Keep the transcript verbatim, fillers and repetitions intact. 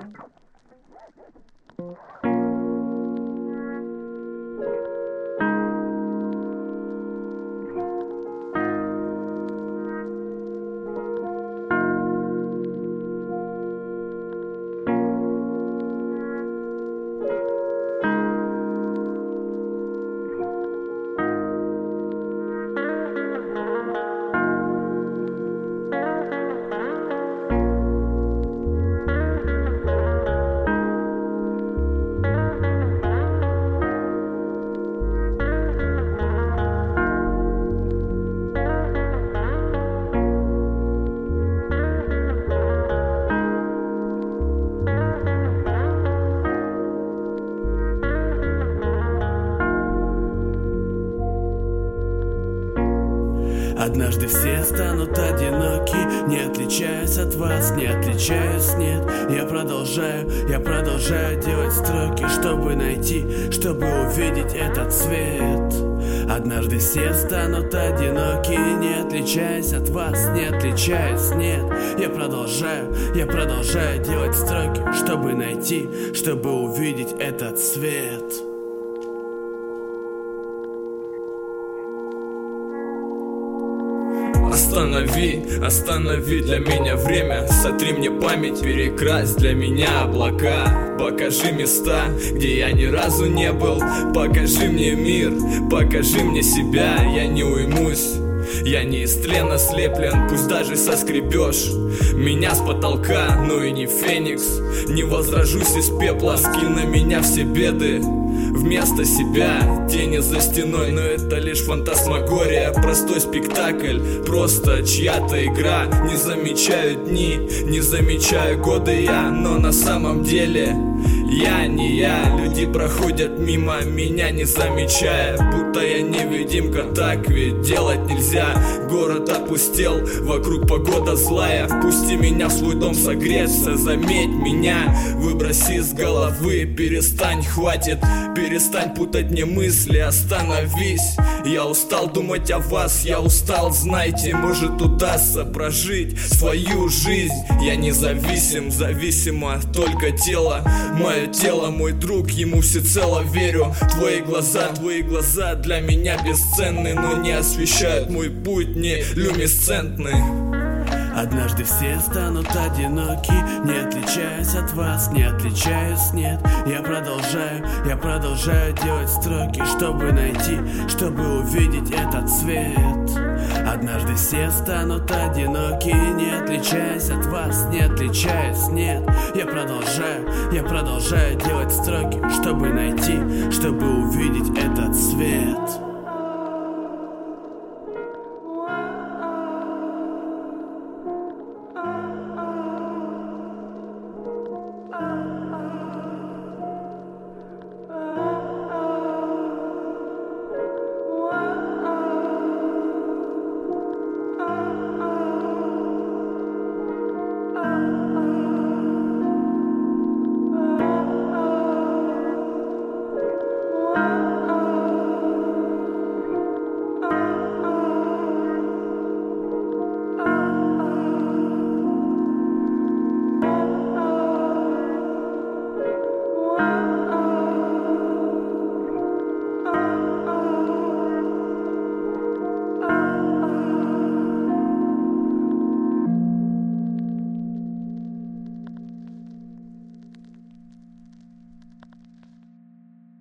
Однажды все станут одиноки, не отличаясь от вас, не отличаюсь, нет. Я продолжаю, я продолжаю делать строки, чтобы найти, чтобы увидеть этот свет. Однажды все станут одиноки, не отличаясь от вас, не отличаюсь, нет. Я продолжаю, я продолжаю делать строки, чтобы найти, чтобы увидеть этот свет. Останови, останови для меня время. Сотри мне память, перекрась для меня облака. Покажи места, где я ни разу не был. Покажи мне мир, покажи мне себя. Я не уймусь, я не из тлена слеплен, пусть даже соскребешь меня с потолка, но и не феникс. Не возражусь из пепла, скинь на меня все беды вместо себя. Тени за стеной, но это лишь фантасмагория. Простой спектакль, просто чья-то игра. Не замечаю дни, не замечаю годы я, но на самом деле я не я. Люди проходят мимо меня, не замечая, будто я невидимка, так ведь делать нельзя. Город опустел, вокруг погода злая. Впусти меня в свой дом согреться, заметь меня. Выброси из головы, перестань, хватит. Перестань путать мне мысли, остановись. Я устал думать о вас, я устал, знайте, может удастся прожить свою жизнь. Я независим, зависимо только тело. Мое тело, мой друг, ему всецело верю. Твои глаза, твои глаза для меня бесценны, но не освещают мой путь, не люмисцентны. Однажды все станут одиноки, не отличаясь от вас, не отличаюсь, нет. Я продолжаю, я продолжаю делать строки, чтобы найти, чтобы увидеть этот свет. Однажды все станут одиноки, не отличаясь от вас, не отличаюсь, нет. Я продолжаю, я продолжаю делать строки, чтобы найти, чтобы увидеть этот свет.